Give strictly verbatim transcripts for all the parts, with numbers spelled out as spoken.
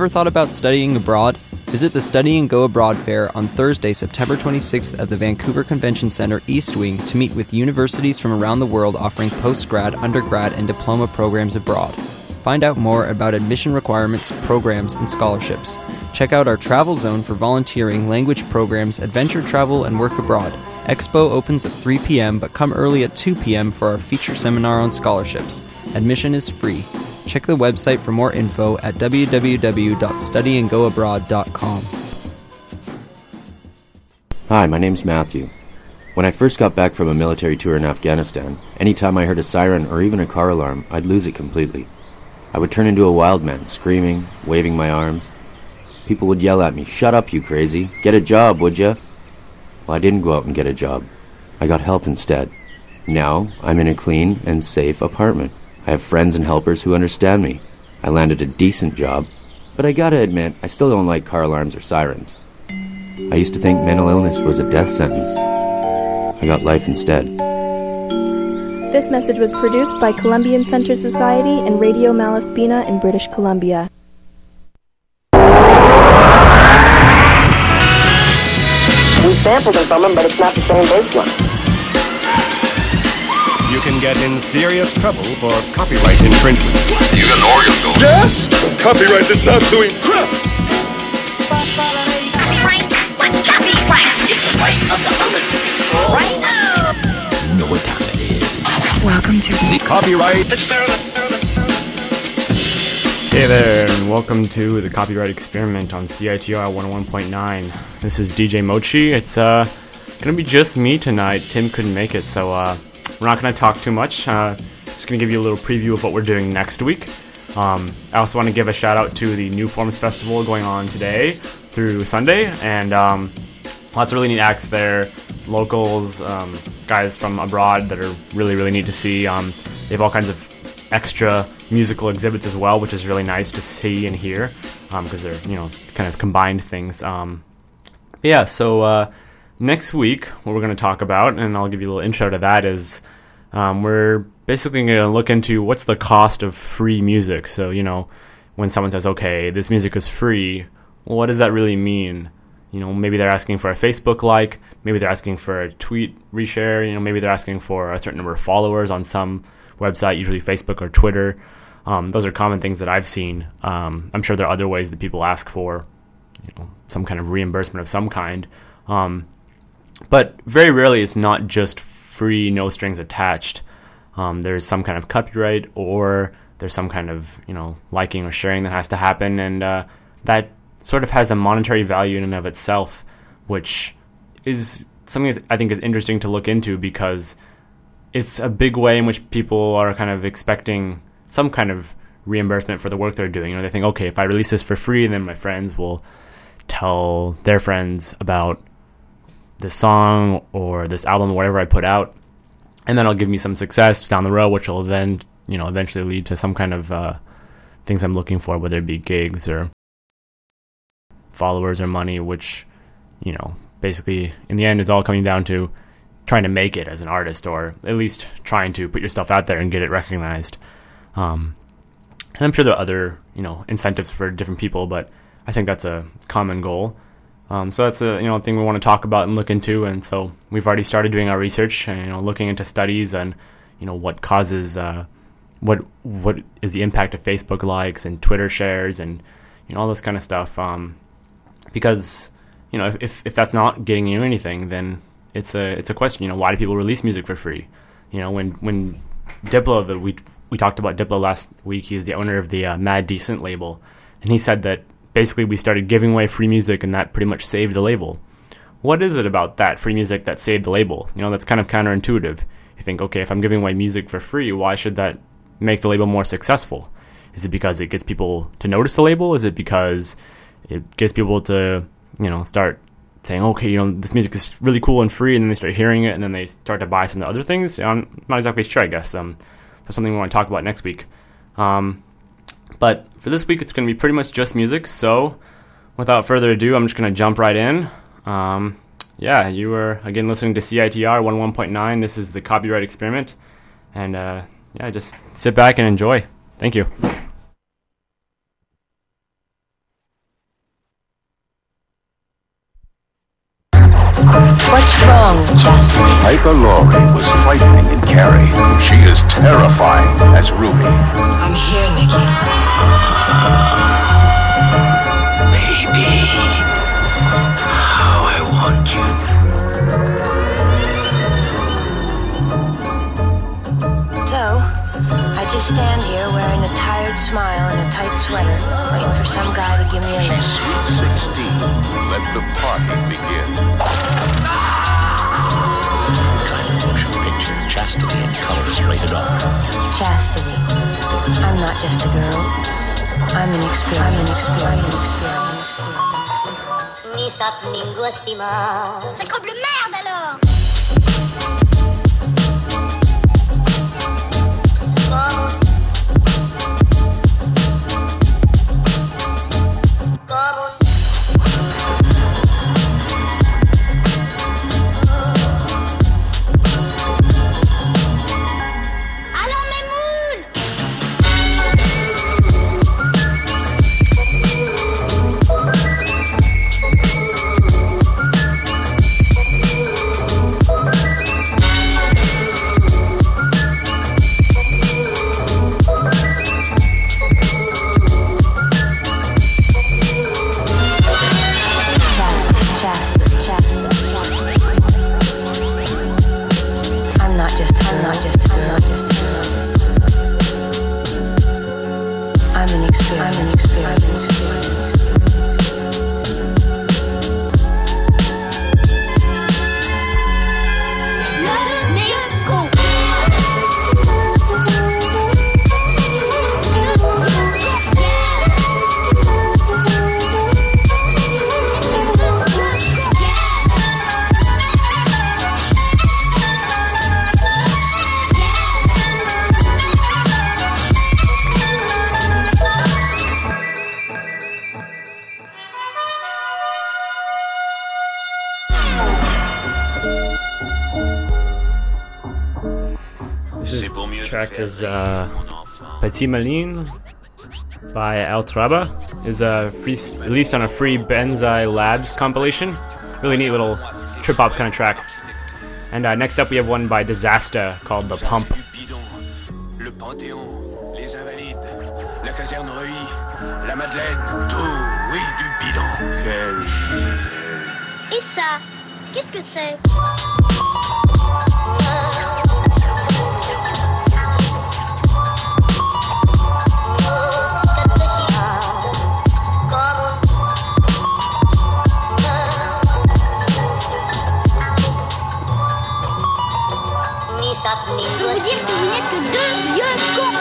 Ever thought about studying abroad? Visit the Study and Go Abroad Fair on Thursday, September twenty-sixth at the Vancouver Convention Centre East Wing to meet with universities from around the world offering postgrad, undergrad, and diploma programs abroad. Find out more about admission requirements, programs, and scholarships. Check out our travel zone for volunteering, language programs, adventure travel, and work abroad. Expo opens at three p.m., but come early at two p.m. for our feature seminar on scholarships. Admission is free. Check the website for more info at w w w dot study and go abroad dot com. Hi, my name's Matthew. When I first got back from a military tour in Afghanistan, anytime I heard a siren or even a car alarm, I'd lose it completely. I would turn into a wild man, screaming, waving my arms. People would yell at me, "Shut up, you crazy. Get a job, would ya?" Well, I didn't go out and get a job. I got help instead. Now, I'm in a clean and safe apartment. I have friends and helpers who understand me. I landed a decent job, but I gotta admit, I still don't like car alarms or sirens. I used to think mental illness was a death sentence. I got life instead. This message was produced by Columbian Center Society and Radio Malaspina in British Columbia. We sampled it from them, but it's not the same bass line. You can get in serious trouble for copyright infringement. You got an organ going. Yeah? Copyright is not doing crap. Copyright? What's copyright? It's the right of the owners to control. Right now. You know what time it is. Welcome to the Copyright Experiment. Hey there, and welcome to the Copyright Experiment on C I T R one oh one point nine. This is D J Mochi. It's uh gonna be just me tonight. Tim couldn't make it, so uh we're not gonna talk too much. Uh, just gonna give you a little preview of what we're doing next week. Um, I also want to give a shout out to the New Forms Festival going on today through Sunday, and um, lots of really neat acts there. Locals, um, guys from abroad that are really really neat to see. Um, they have all kinds of extra musical exhibits as well, which is really nice to see and hear, because um, they're, you know, kind of combined things. Um, yeah, so uh, next week, what we're going to talk about, and I'll give you a little intro to that, is um, we're basically going to look into what's the cost of free music. So, you know, when someone says, okay, this music is free, well, what does that really mean? You know, maybe they're asking for a Facebook like, maybe they're asking for a tweet reshare, you know, maybe they're asking for a certain number of followers on some website, usually Facebook or Twitter. Um, those are common things that I've seen. Um, I'm sure there are other ways that people ask for, you know, some kind of reimbursement of some kind. Um, but very rarely it's not just free, no strings attached. Um, there's some kind of copyright, or there's some kind of, you know, liking or sharing that has to happen, and uh, that sort of has a monetary value in and of itself, which is something that I think is interesting to look into, because it's a big way in which people are kind of expecting some kind of reimbursement for the work they're doing. You know, they think, okay, if I release this for free, then my friends will tell their friends about this song or this album or whatever I put out, and then it'll give me some success down the road, which will then, you know, eventually lead to some kind of uh, things I'm looking for, whether it be gigs or followers or money, which, you know, basically in the end is all coming down to trying to make it as an artist, or at least trying to put yourself out there and get it recognized. Um, and I'm sure there are other, you know, incentives for different people, but I think that's a common goal. Um, so that's a, you know, thing we want to talk about and look into. And so we've already started doing our research and, you know, looking into studies and, you know, what causes, uh, what what is the impact of Facebook likes and Twitter shares and, you know, all this kind of stuff. Um, because, you know, if, if if that's not getting you anything, then it's a it's a question. You know, why do people release music for free? You know, when when Diplo, the we we talked about Diplo last week. He's the owner of the uh, Mad Decent label, and he said that basically we started giving away free music, and that pretty much saved the label. What is it about that free music that saved the label? You know, that's kind of counterintuitive. You think, okay, if I'm giving away music for free, why should that make the label more successful? Is it because it gets people to notice the label? Is it because it gets people to, you know, start saying, okay, you know, this music is really cool and free, and then they start hearing it, and then they start to buy some of the other things? I'm not exactly sure, I guess. Um, that's something we want to talk about next week. Um, but for this week, it's going to be pretty much just music, so without further ado, I'm just going to jump right in. Um, yeah, you are, again, listening to C I T R one oh one point nine. This is the Copyright Experiment, and uh, yeah, just sit back and enjoy. Thank you. What's wrong with Chastity? Piper Laurie was frightening in Carrie. She is terrifying as Ruby. I'm here, Nikki. Baby, how I want you. So, I just stand here wearing a tired smile and a tight sweater, waiting for some guy to give me a lift. Sweet sixteen. Let the party begin. Try the motion picture Chastity in colors rated R. Chastity. I'm not just a girl. I'm an experience. I'm an experience. Ni sapningo estima. Sacre bleu merde alors. Track is uh, Petit Malin by El Traba. Is uh, free, released on a free Benzai Labs compilation. Really neat little trip hop kind of track. And uh, next up we have one by Disaster called The Pump. Le Panthéon, les Invalides, la caserne Reuilly, la Madeleine, tout, oui, du bidon. Quel... Et ça, qu'est-ce que c'est? Ça veut dire que vous n'êtes que deux vieux cons.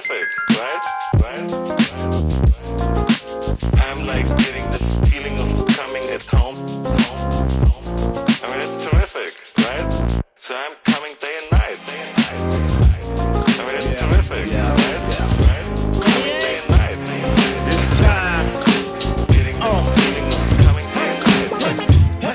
terrific, right? Right? I'm like getting this feeling of coming at home. Home, home. I mean, it's terrific, right? So I'm coming day and night, day and night. I mean, it's terrific, right? Right? Coming day and night, day and night. It's time. Getting this feeling of coming day and night.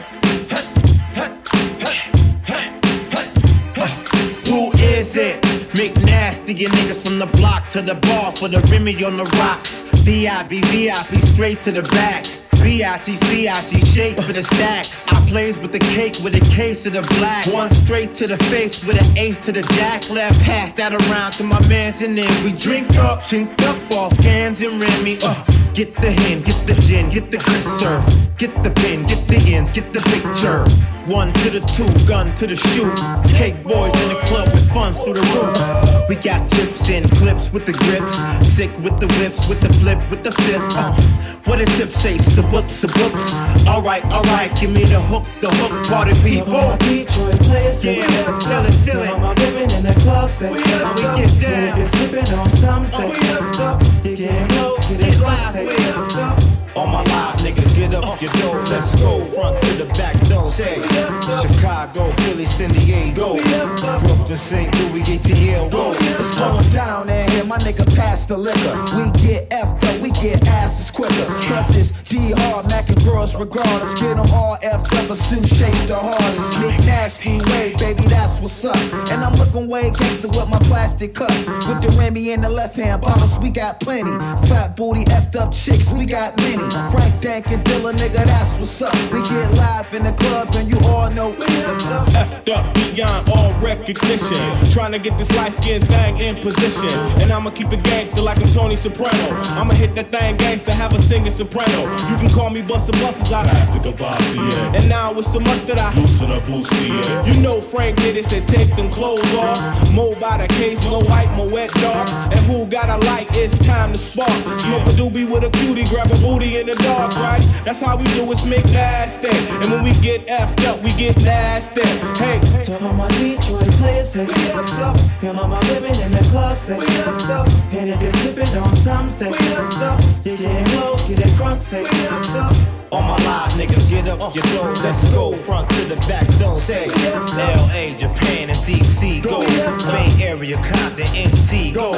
Who is it? McNasty, you niggas from the block to the bar for the Remy on the rocks. V I P, V I P, straight to the back. B I T C I G, shake for the stacks. I plays with the cake with a case of the black. One straight to the face with an ace to the jack. Left pass that around to my mans and then we drink up, chink up off cans and Remy. Uh, get the hen, get the gin, get the good surf. Get the pin, get the ends, get the picture. One to the two, gun to the shoot. Cake boys in the club with funds through the roof. We got tips and clips with the grips. Sick with the whips, with the flip, with the fifth. Uh, what a tip say, saboops, saboops. Alright, alright, give me the hook, the hook, party people. Detroit players, yeah, yeah, feel it, feel it. All my women in the club say, we up, we get down. Niggas sipping on some say, we up, up. You getting low, get it live, say, we up. All my live niggas, get up your door, let's go. Front to the back door, say Chicago, Philly, San Diego, Brooklyn, Saint Louis, A T L, go. It's going down in here, my nigga pass the liquor. We get effed up, we get asses quicker. Trust is D-hard, Mac and girls regardless. Get them all effed up, a suit shakes the hardest. McNasty way, baby, that's what's up. And I'm looking way gangster with my plastic cup. With the Remy in the left hand, bottles, we got plenty. Fat booty, effed up chicks, we got many. Frank Dank and Dilla, nigga, that's what's up. We get live in the club and you all know we effed up beyond all recognition. Trying to get this light-skinned thing in position. And I'ma keep it gangster like I'm Tony Soprano. I'ma hit that thing gangster, have a singing soprano. You can call me Busta Busters, I plastic Cavassier. And now it's so much that I loosen up Bustier. You know Frank did it, said take them clothes off. Mold by the case, no hype, my wet dog. And who got a light, it's time to spark. Smoke a doobie with a cutie, grab a booty in the dark, right? That's how we do it, make nasty. And when we get effed up, we get nasty. Hey, to all my Detroit players say, we effed up. And all my women in the club say, we effed up. And if you're sipping on some say, we effed up. You getting low, get it drunk, say, we effed up. All my live niggas, get up your door, let's go. Front to the back door, say L A, Japan, and D C, go. Bay Area, Compton, N C, go.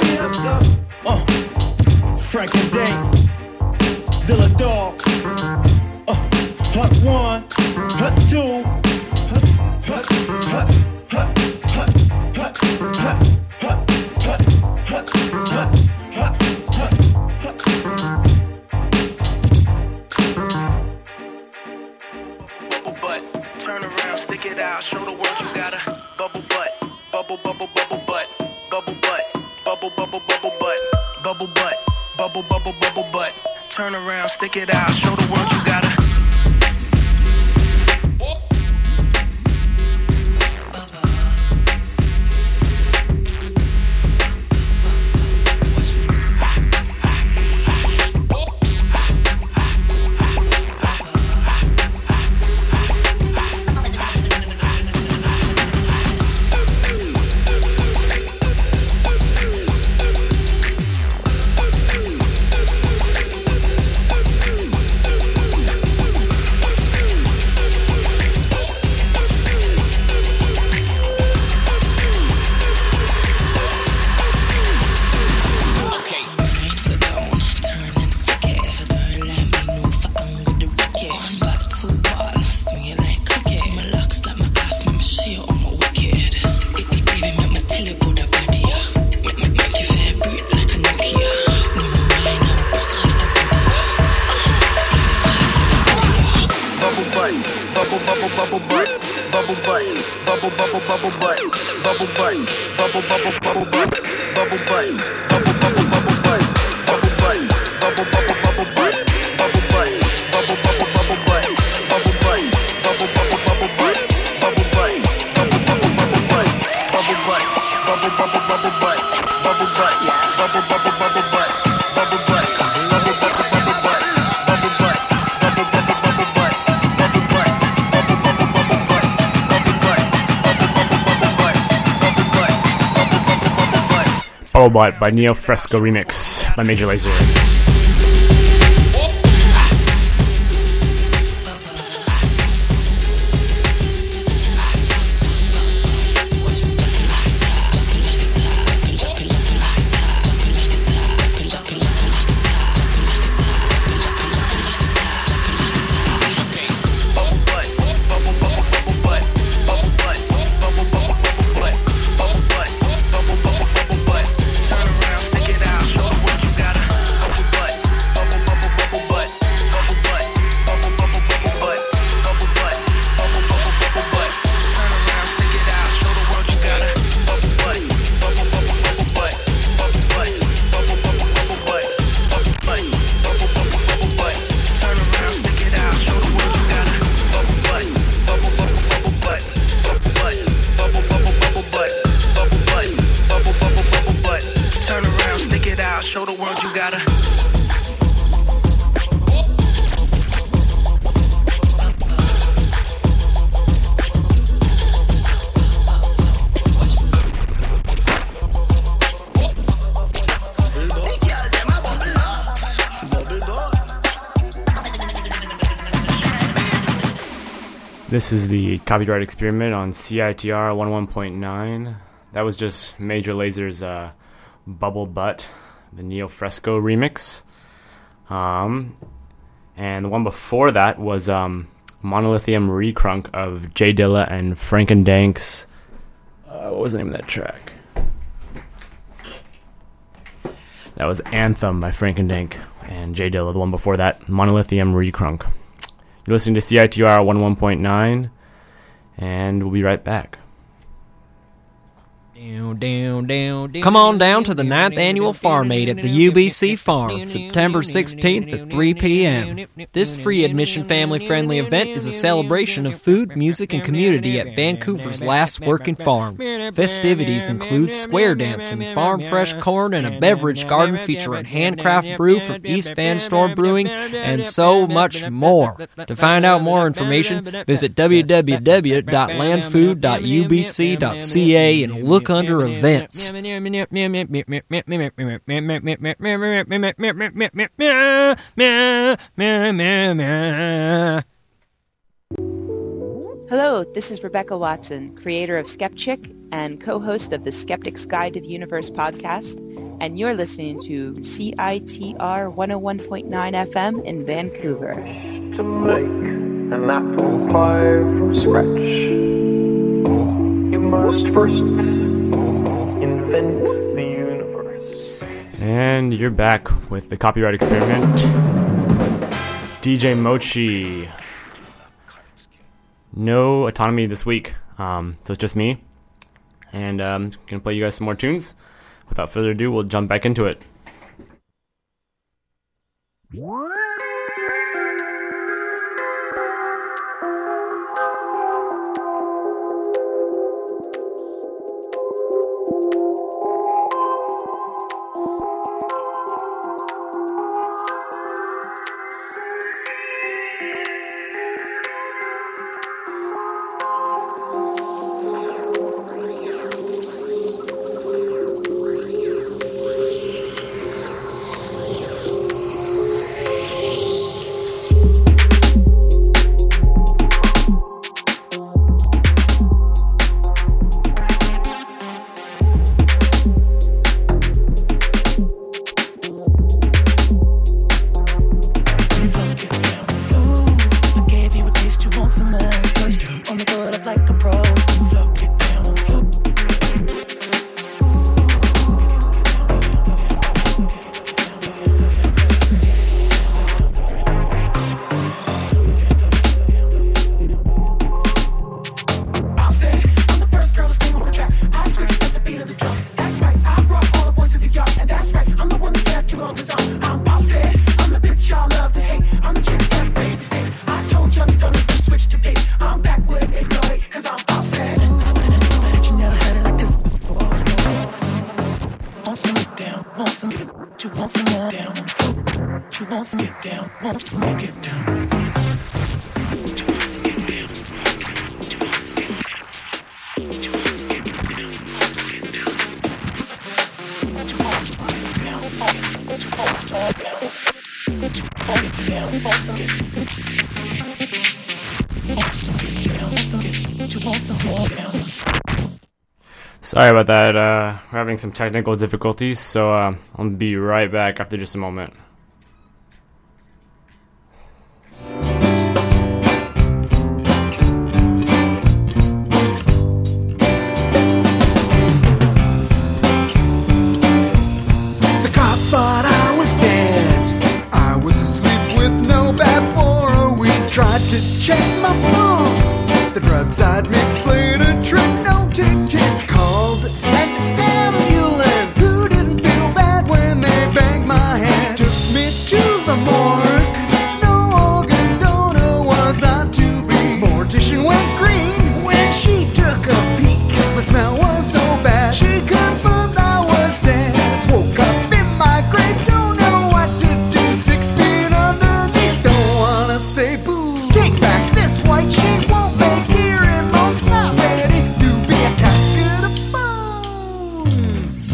Uh, Frank and Dank, Dilla Dog, uh, Hut one, Hut two, Hut, Hut, Hut, Hut, Hut, Hut, Hut, Hut, Hut, Hut, Hut, Hut, Hut, Hut. Turn around, stick it out, show the world you got a bubble butt, bubble, bubble, bubble butt, bubble butt, bubble, bubble, bubble butt, bubble butt, bubble, bubble, bubble butt. Turn around, stick it out, show the world you got a Bubble Bubble Butt by Neo Fresco remix by Major Lazer. This is the Copyright Experiment on C I T R one oh one point nine. That was just Major Lazer's uh, Bubble Butt, the Neo Fresco remix. Um, and the one before that was um, Monolithium Recrunk of J Dilla and Frankendank's. Uh, what was the name of that track? That was Anthem by Frankendank and J Dilla. The one before that, Monolithium Recrunk. You're listening to C I T R one oh one point nine, and we'll be right back. Come on down to the ninth Annual Farm Aid at the U B C Farm, September sixteenth at three p.m. This free admission family-friendly event is a celebration of food, music, and community at Vancouver's last working farm. Festivities include square dancing, farm fresh corn, and a beverage garden featuring handcraft brew from East Van Storm Brewing, and so much more. To find out more information, visit w w w dot landfood dot u b c dot c a and look under events. Hello, this is Rebecca Watson, creator of Skepchick and co-host of the Skeptic's Guide to the Universe podcast, and you're listening to C I T R one oh one point nine F M in Vancouver. To make an apple pie from scratch, you must first invent the universe. And you're back with the Copyright Experiment. D J Mochi. No autonomy this week, um, so it's just me. And I'm um, going to play you guys some more tunes. Without further ado, we'll jump back into it. To Sorry about that, uh, we're having some technical difficulties, so uh, I'll be right back after just a moment. The cop thought I was dead. I was asleep with no bath for a week. Tried to check my pulse. The drugs I'd mixed played a trick, no tick-tick. Called an ambulance, who didn't feel bad when they banged my head. Took me to the morgue. No organ donor was I to be. Mortician went green when she took a peek. My smell was so bad, she confirmed I was dead. Woke up in my grave, don't know what to do. Six feet underneath, don't wanna say boo. Take back this white sheet, won't make hearing bones. Not ready to be a casket of bones.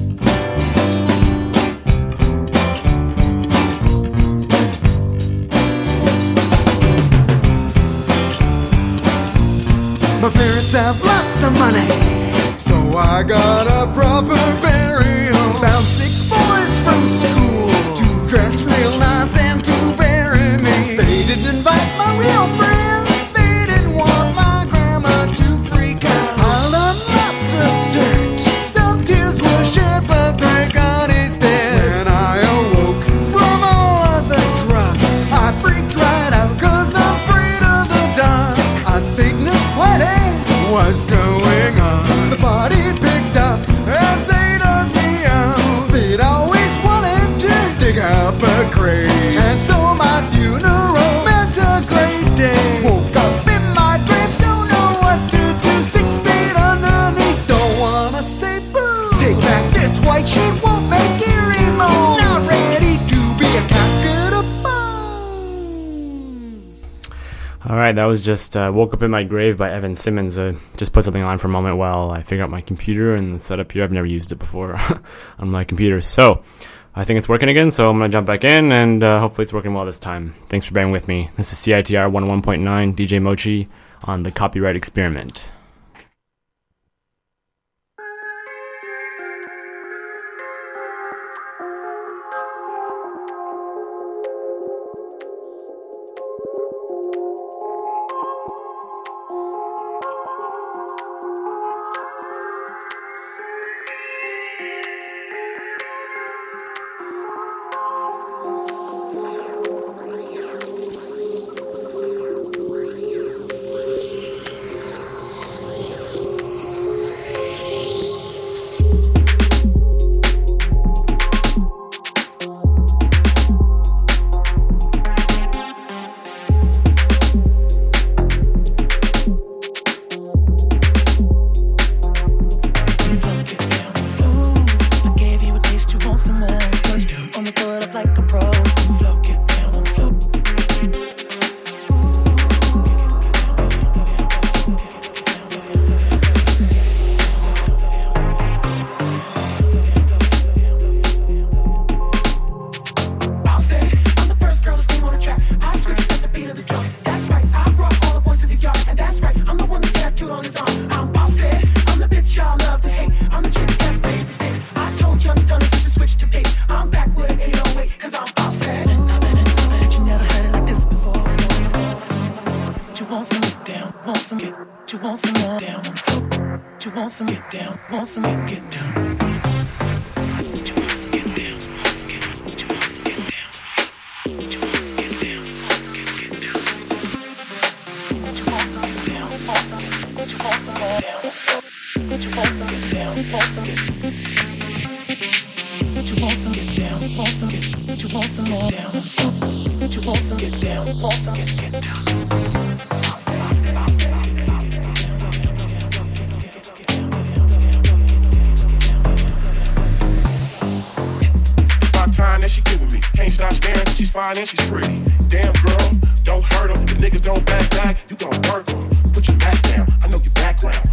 My parents have lots of money, so I got a proper burial. Found six boys from school to dress real nice and to bury me. They didn't invite my real friends. They didn't want my grandma to freak out. Piled on lots of dirt. Some tears were shed, but thank God he's dead. When I awoke from all of the drugs, I freaked right out 'cause I'm afraid of the dark. A Satanist wedding was going on. The body picked up as they dug me out. They'd always wanted to dig up a grave, and so my funeral meant a great day. Woke up in my grave, don't know what to do. Six feet underneath, don't wanna say boo. Take back this white sheet, won't make eerie moans. Not ready to be a casket of bones. Alright, that was just uh, Woke Up in My Grave by Evan Simmons. Uh, just put something on for a moment while I figure out my computer and the setup here. I've never used it before on my computer. So, I think it's working again, so I'm going to jump back in, and uh, hopefully it's working well this time. Thanks for bearing with me. This is C I T R one oh one point nine, D J Mochi on The Copyright Experiment. And she's pretty. Damn girl, don't hurt them. The niggas don't back back. You gon' work them. Put your back down. I know your background. What you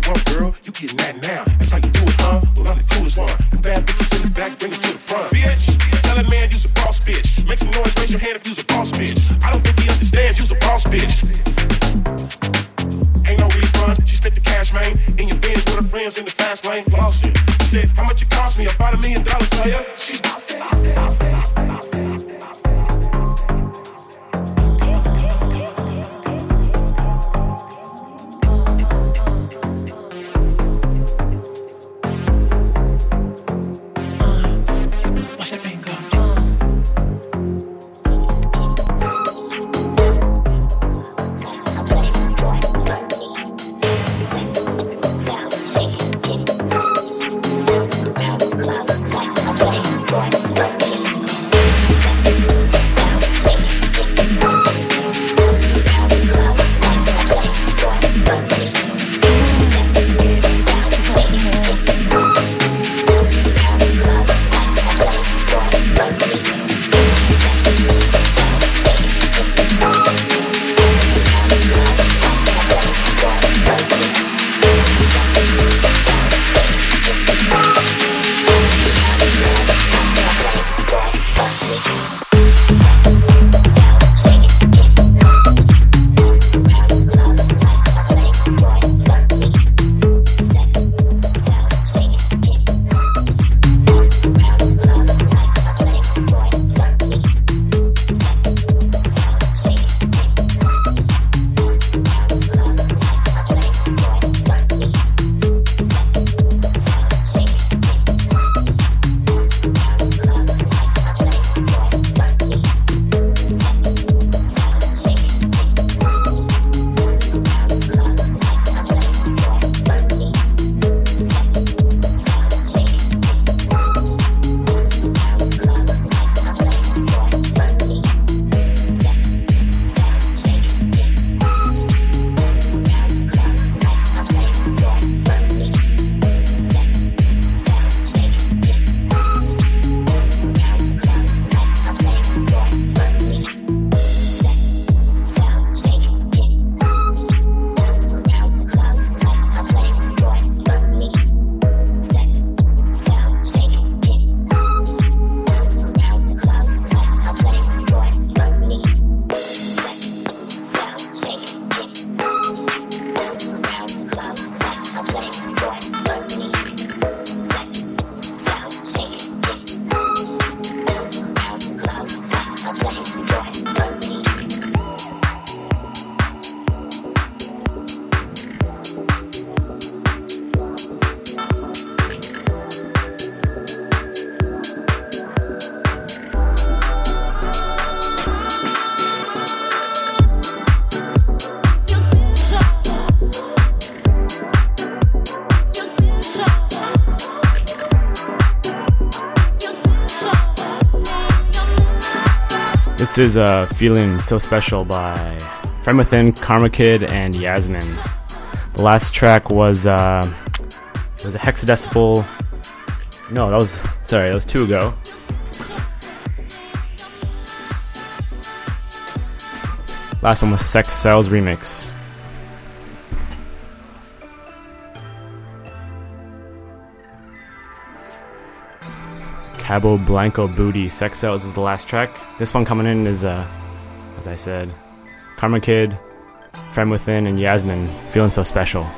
want, girl. You getting that now. That's how you do it, huh? Well, I'm the coolest one. The bad bitches in the back, bring it to the front. Bitch, tell a man you's a boss bitch. Make some noise, raise your hand if you's a boss bitch. I don't think he understands you's a boss bitch. Ain't no refunds. She spent the cash, man. In your Benz with her friends in the fast lane flossing. She said, how much it cost me? About a million dollars, player. She's boss it. This is uh, Feeling So Special by From Within, Karma Kid, and Yasmin. The last track was uh, it was a hexadecimal. No, that was sorry, that was two ago. Last one was Sex Cells Remix. Cabo Blanco Booty. Sex Cells is the last track. This one coming in is, uh, as I said, Karma Kid, From Within, and Yasmin, Feeling So Special.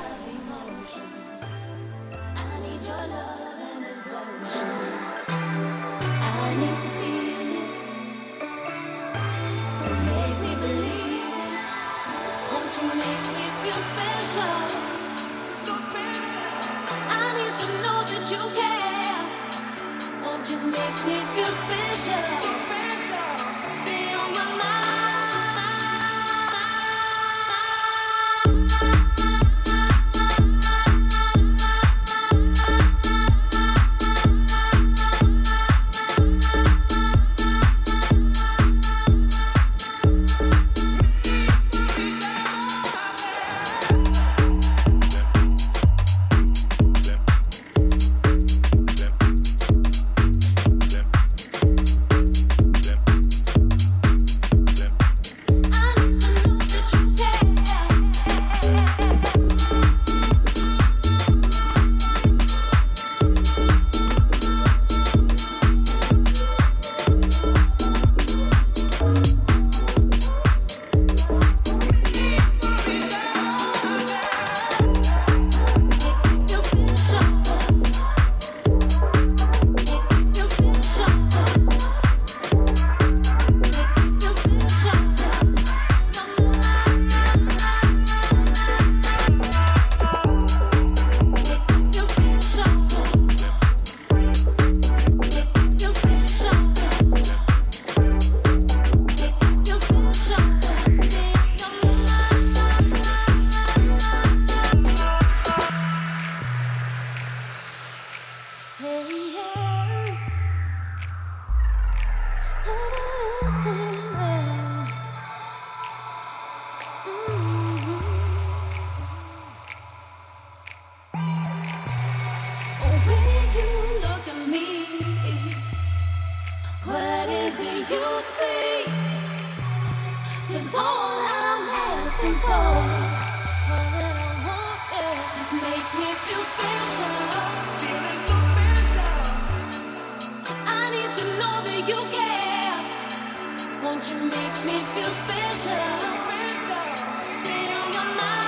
you see? 'Cause all I'm asking for, all that I want, yeah, just make me feel special. Feeling so special. I need to know that you care. Won't you make me feel special? Stay on my mind.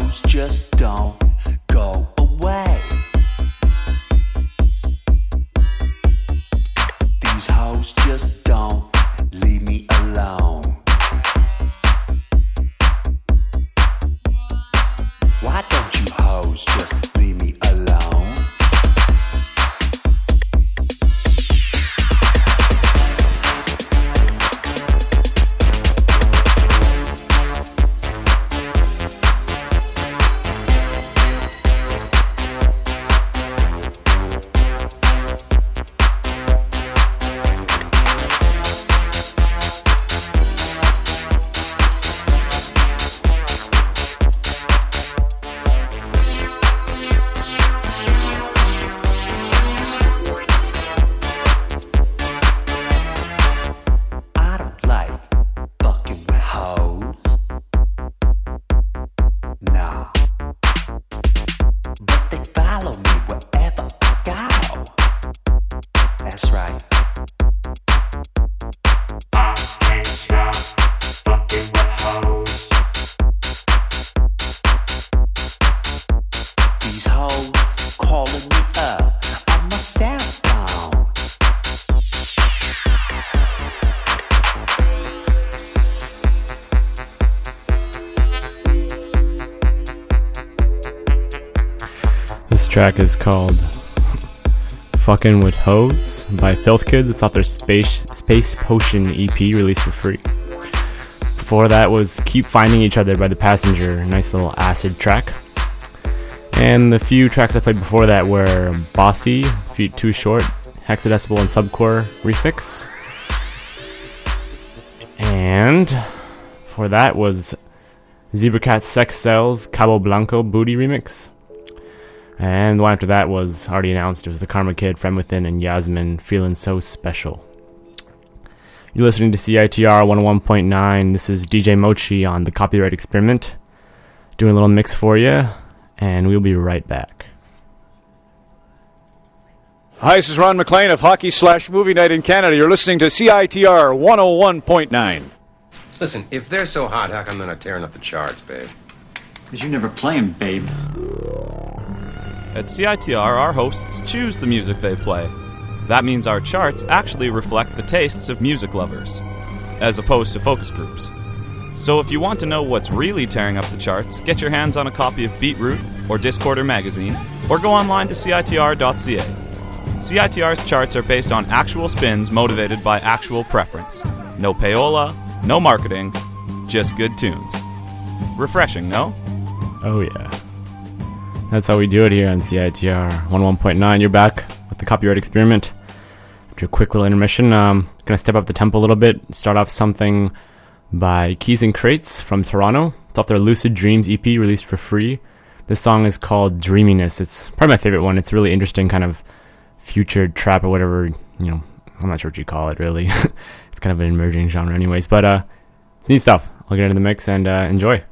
hoes just don't go away. These hoes just don't leave me alone. Why don't you hoes just leave me alone? Track is called Fucking With Hoes by Filth Kids. It's off their Space Space Potion E P released for free. Before that was Keep Finding Each Other by The Passenger, nice little acid track. And the few tracks I played before that were Bossy, Feet Too Short, Hexadecimal and Subcore Refix. And for that was Zebracat Sex Cells Cabo Blanco Booty Remix. And the one after that was already announced. It was the Karma Kid, Friend Within, and Yasmin, Feeling So Special. You're listening to C I T R one oh one point nine. This is D J Mochi on the Copyright Experiment. Doing a little mix for you, and we'll be right back. Hi, this is Ron McLean of Hockey Slash Movie Night in Canada. You're listening to C I T R one oh one point nine. Listen, if they're so hot, how come they're not tearing up the charts, babe? Because you never play them, babe. At C I T R, our hosts choose the music they play. That means our charts actually reflect the tastes of music lovers, as opposed to focus groups. So if you want to know what's really tearing up the charts, get your hands on a copy of Beatroot or Discorder magazine, or go online to C I T R dot C A. C I T R's charts are based on actual spins motivated by actual preference. No payola, no marketing, just good tunes. Refreshing, no? Oh yeah. That's how we do it here on C I T R one oh one point nine. You're back with the Copyright Experiment. After a quick little intermission, um, going to step up the tempo a little bit. Start off something by Keys and Crates from Toronto. It's off their Lucid Dreams E P released for free. This song is called Dreaminess. It's probably my favorite one. It's a really interesting kind of future trap or whatever, you know, I'm not sure what you call it really. It's kind of an emerging genre anyways, but uh, it's neat stuff. I'll get into the mix and uh, enjoy.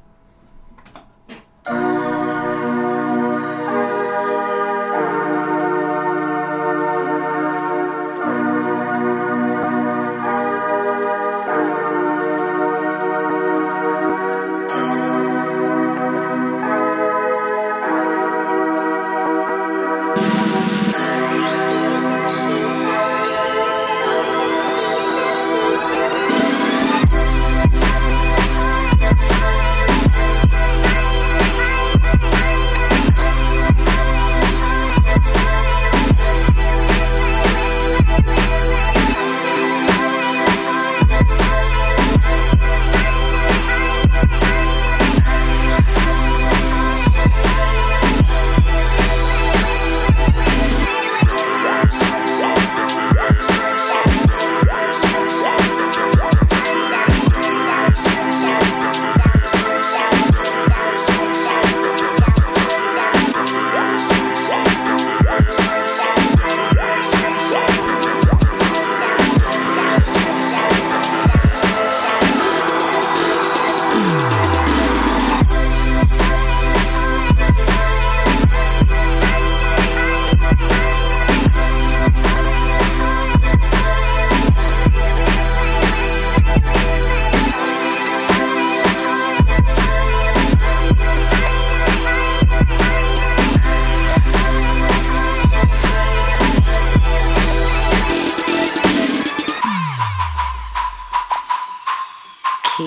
We'll be right back.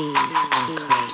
keys and crates.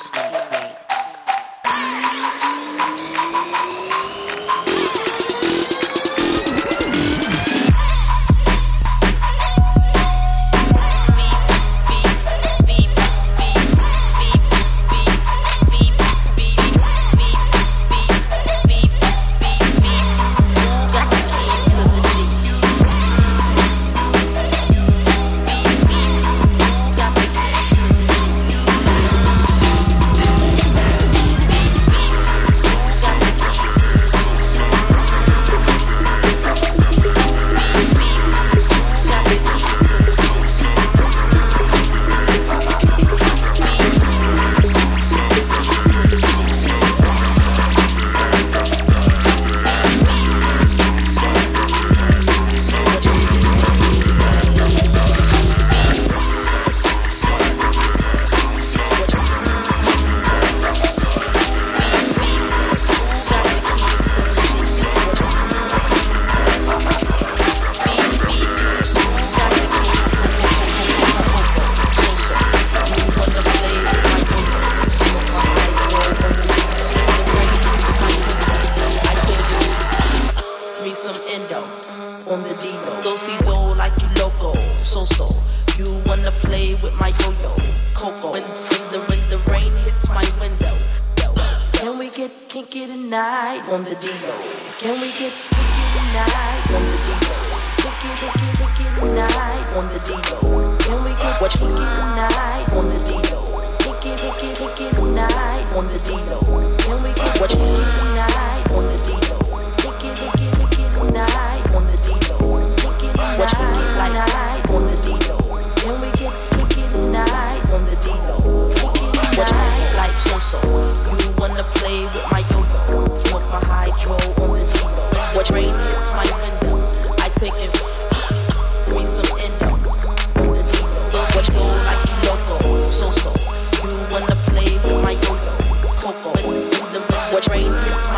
What rain hits my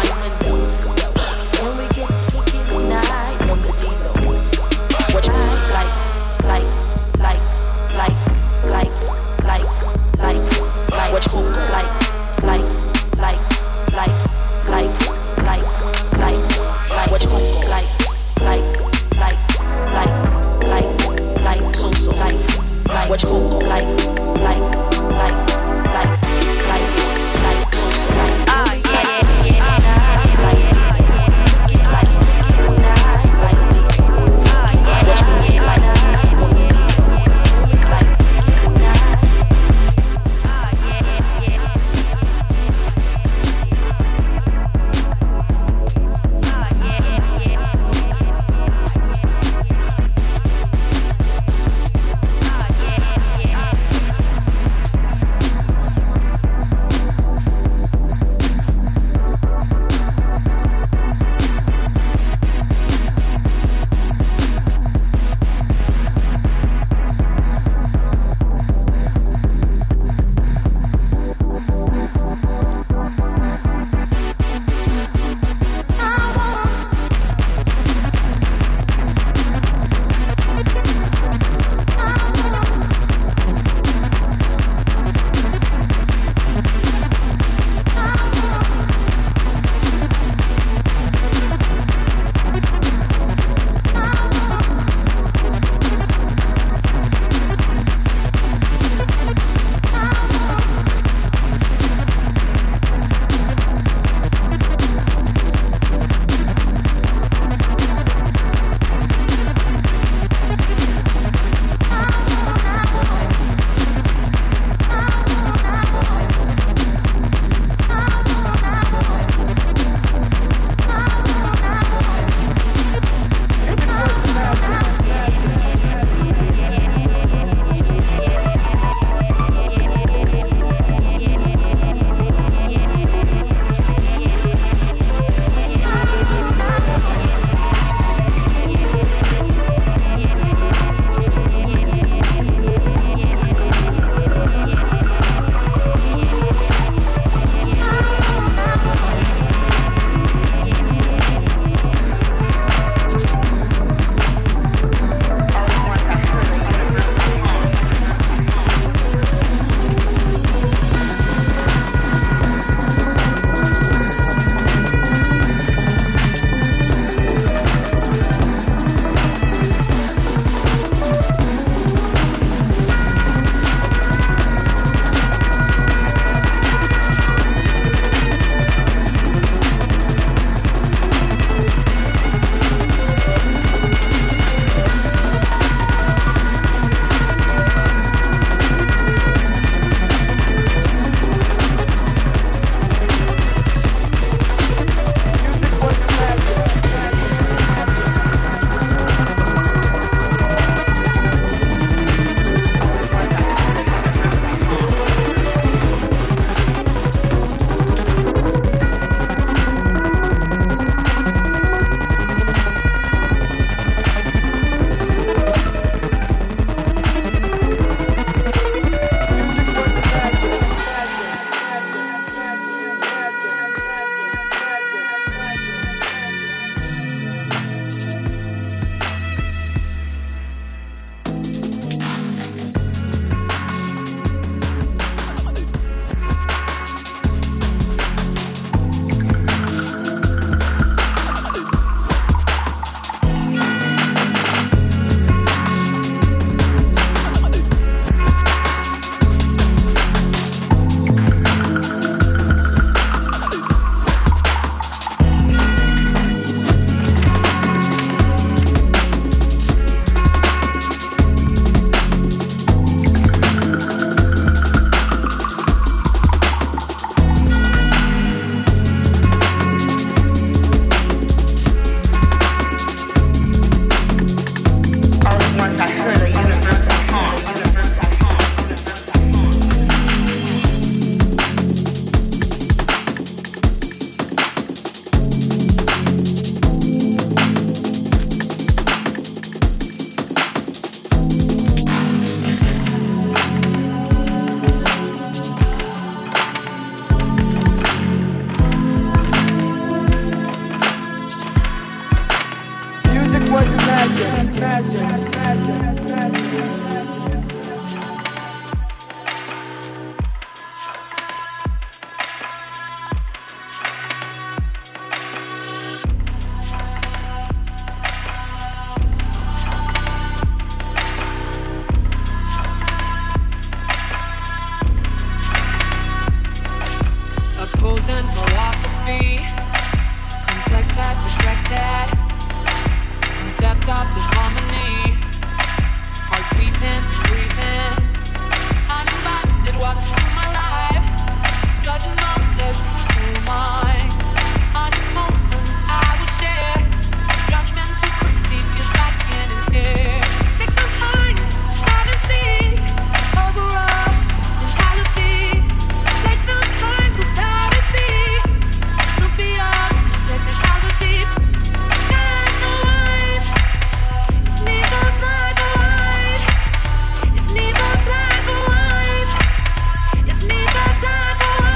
be conflicted, distracted, concept of disharmony, hearts weeping, breathing, uninvited walk into my life, judging knowledge through mine, honest moments I will share, judgment to critique is I can and care, take some time to stop and see, overall mentality, take some time to stop and see, look beyond the technicality, not the white, it's neither black or white, it's neither black or white, it's neither black or white.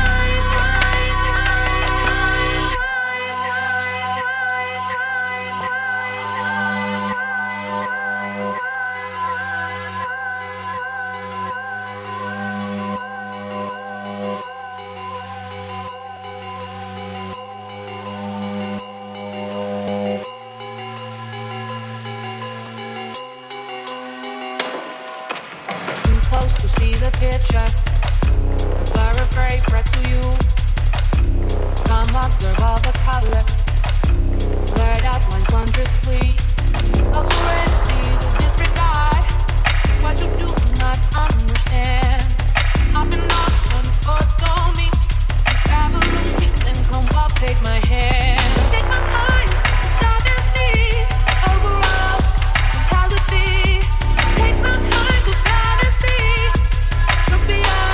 Too close to see the picture, a blur of gray threat to you. Come observe all the colors, blurred outlines wondrously. Ultimately, to disregard what you do not understand. Up in arms when thoughts don't meet. You travel with me, then come walk, take my hand. Take some time to stop and see overall mentality. Take some time to stop and see. Look beyond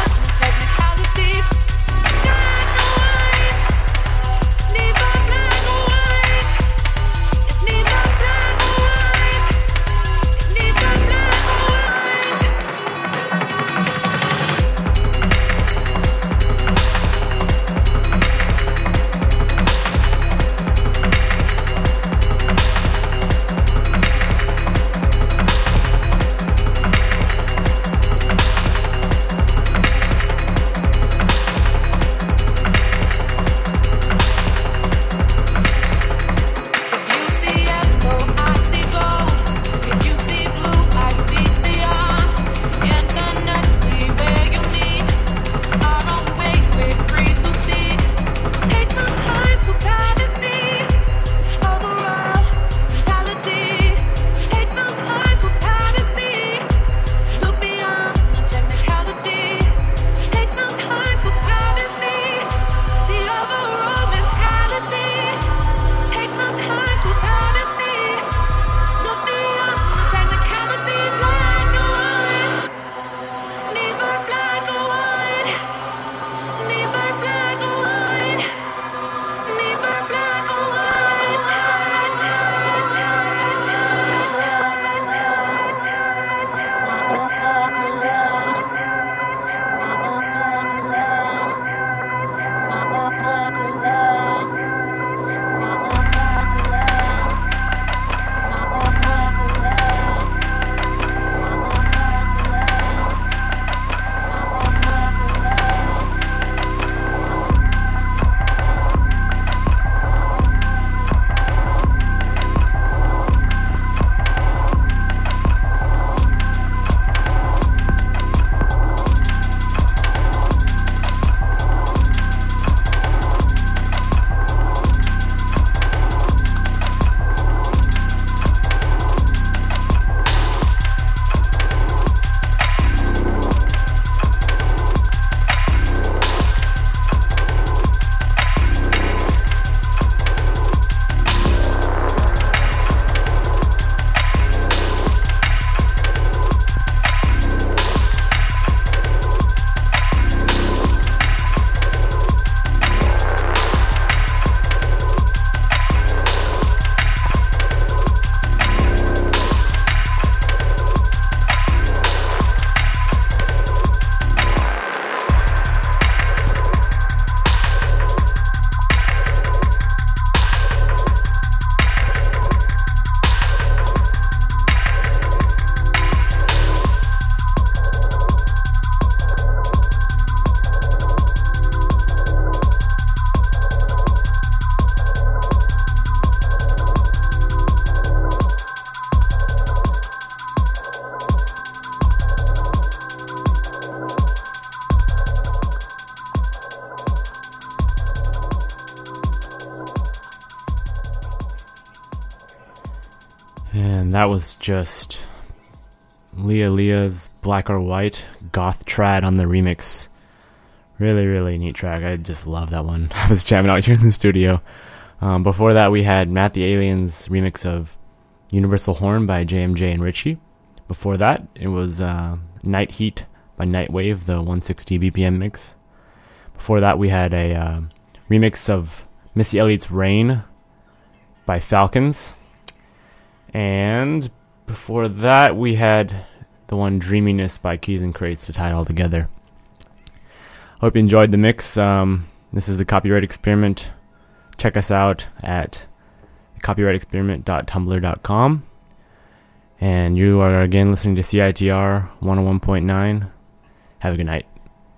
And that was just Leah Leah's Black or White, Goth Trad on the remix. Really, really neat track. I just love that one. I was jamming out here in the studio. Um, before that, we had Matt the Alien's remix of Universal Horn by J M J and Richie. Before that, it was uh, Night Heat by Nightwave, the one sixty B P M mix. Before that, we had a uh, remix of Missy Elliott's Rain by Falcons. And before that, we had the one Dreaminess by Keys and Crates to tie it all together. Hope you enjoyed the mix. Um, this is the Copyright Experiment. Check us out at copyright experiment dot tumblr dot com. And you are again listening to C I T R one oh one point nine. Have a good night.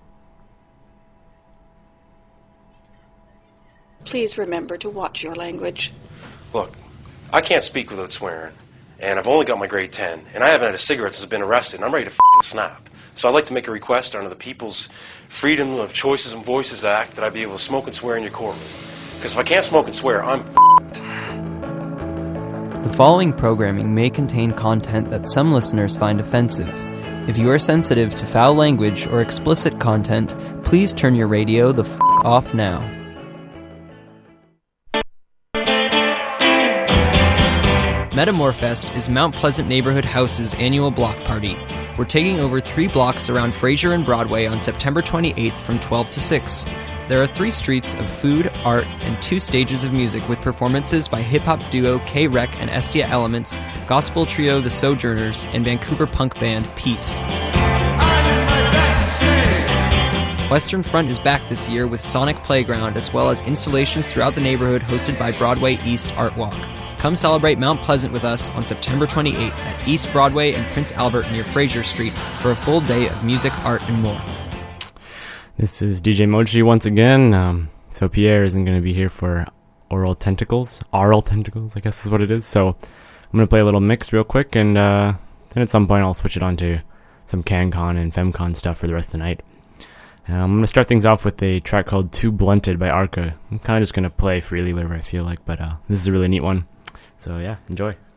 Please remember to watch your language. Look, I can't speak without swearing, and I've only got my grade ten, and I haven't had a cigarette since I've been arrested, and I'm ready to f***ing snap. So I'd like to make a request under the People's Freedom of Choices and Voices Act that I be able to smoke and swear in your courtroom. Because if I can't smoke and swear, I'm f***ed. The following programming may contain content that some listeners find offensive. If you are sensitive to foul language or explicit content, please turn your radio the f*** off now. Metamorfest is Mount Pleasant Neighborhood House's annual block party. We're taking over three blocks around Fraser and Broadway on September twenty-eighth from twelve to six. There are three streets of food, art, and two stages of music with performances by hip-hop duo K-Rec and Estia Elements, gospel trio The Sojourners, and Vancouver punk band Peace. Western Front is back this year with Sonic Playground, as well as installations throughout the neighborhood hosted by Broadway East Art Walk. Come celebrate Mount Pleasant with us on September twenty-eighth at East Broadway and Prince Albert near Fraser Street for a full day of music, art, and more. This is D J Mochi once again. Um, so Pierre isn't going to be here for Oral Tentacles. Oral Tentacles, I guess is what it is. So I'm going to play a little mix real quick, and uh, then at some point I'll switch it on to some CanCon and FemCon stuff for the rest of the night. Um, I'm going to start things off with a track called Too Blunted by Arca. I'm kind of just going to play freely whatever I feel like, but uh, this is a really neat one. So yeah, enjoy.